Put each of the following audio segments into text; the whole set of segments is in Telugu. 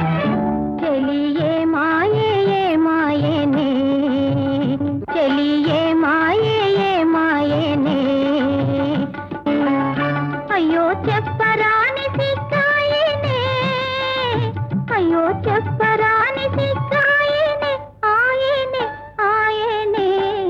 చెలియే మాయే ఏ మాయేనే చెలియే మాయే ఏ మాయేనే అయ్యో చెప్పరాని సిక్కాయేనే అయ్యో చెప్పరాని సిక్కాయేనే ఆయనే ఆయనే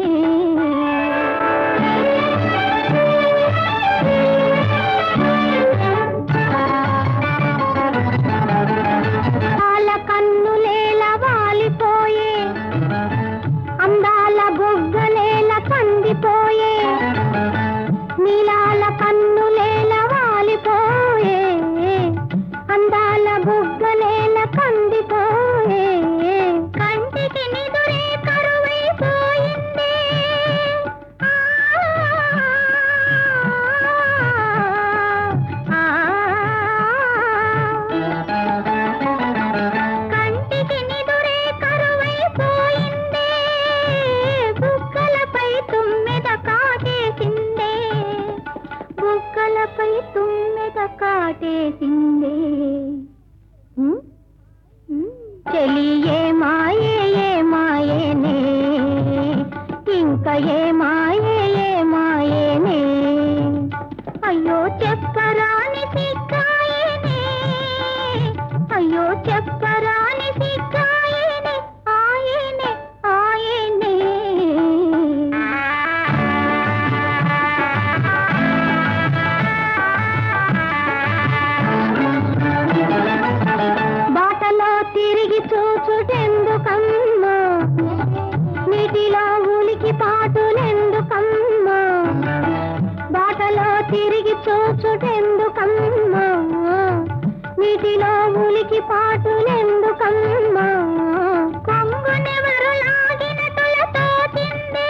పాల కన్నులేల వాలిపోయే అందాల బుగ్గలేల కందిపోయే నీలాల కన్నులేల వాలిపోయే అందాల బుగ్గలేల కందిపోయే కంటికి నిదురే కరువైపోయిందే కంటికి నిదురే కరువైపోయిందే బుగ్గలపై తుమ్మెద కాటేసిందే బుగ్గలపై తుమ్మెద కాటేసిందే చెలియే మాయే ఏ మాయేనే ఇంకా ఏ మాయే ఏ మాయేనే అయ్యో చెప్పరాని సిక్కాయేనే అయ్యో చెప్పరాని సిక్కాయేనే ఆయనే ఆయనే బాటలో తిరిగి చూచుటెందుకమ్మా నీటిలో ఉలికి పాటులెందుకమ్మా బాటలో తిరిగి చూచుటెందుకమ్మా నీటిలో ఉలికి పాటులెందుకమ్మా కొంగునెవరు లాగినట్టుల తోచిందే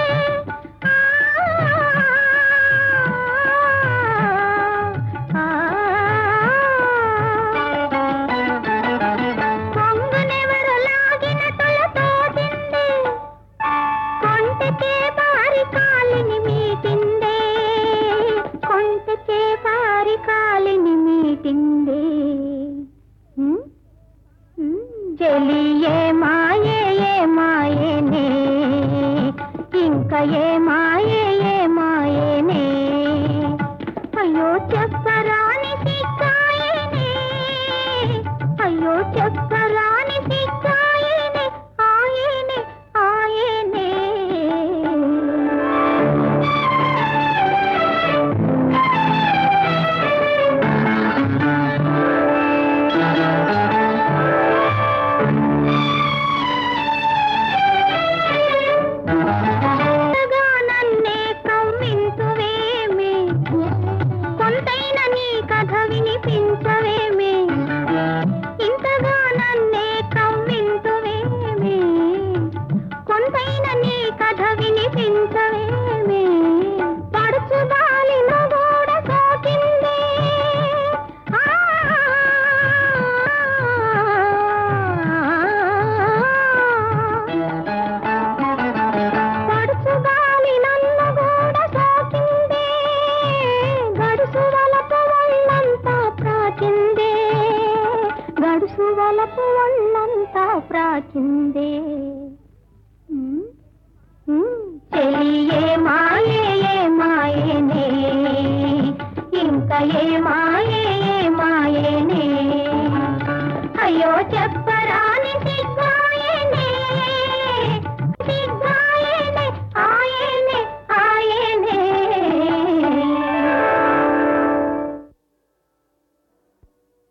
కొంగునెవరు లాగినట్టుల తోచిందే కొంటకే పారి కాలిని మీటిందే కొంటకే పారి కాలిని మీటిందే చెలియే మాయే ఏ మాయేనే ఇంకా ఏ మాయే ఏ మాయేనే అయ్యో చెప్పరాని సిక్కాయేనే అయ్యో చెప్పరాని సిక్కాయేనే ఆయనే ఆయనే ఇంతగా నన్నే కవ్వింతువేమే కొంతైన నీ కథ వినిపించవేమే ఇంతగా నన్నే కవ్వింతువేమే కొంతైన నీ కథ వినిపించవేమే పడుచు బాలిన గోడ సోకిందే పడుచు గాలి నన్ను గోడ సోకిందే గడుసు వలపు ఒళ్ళంతా ప్రాచిందే గడుసు వలపు ఒళ్ళంతా ప్రాచిందే చెలియే మాయే ఏ మాయేనే ఇంకా ఏ మాయే ఏ మాయేనే అయ్యో చెప్పరాని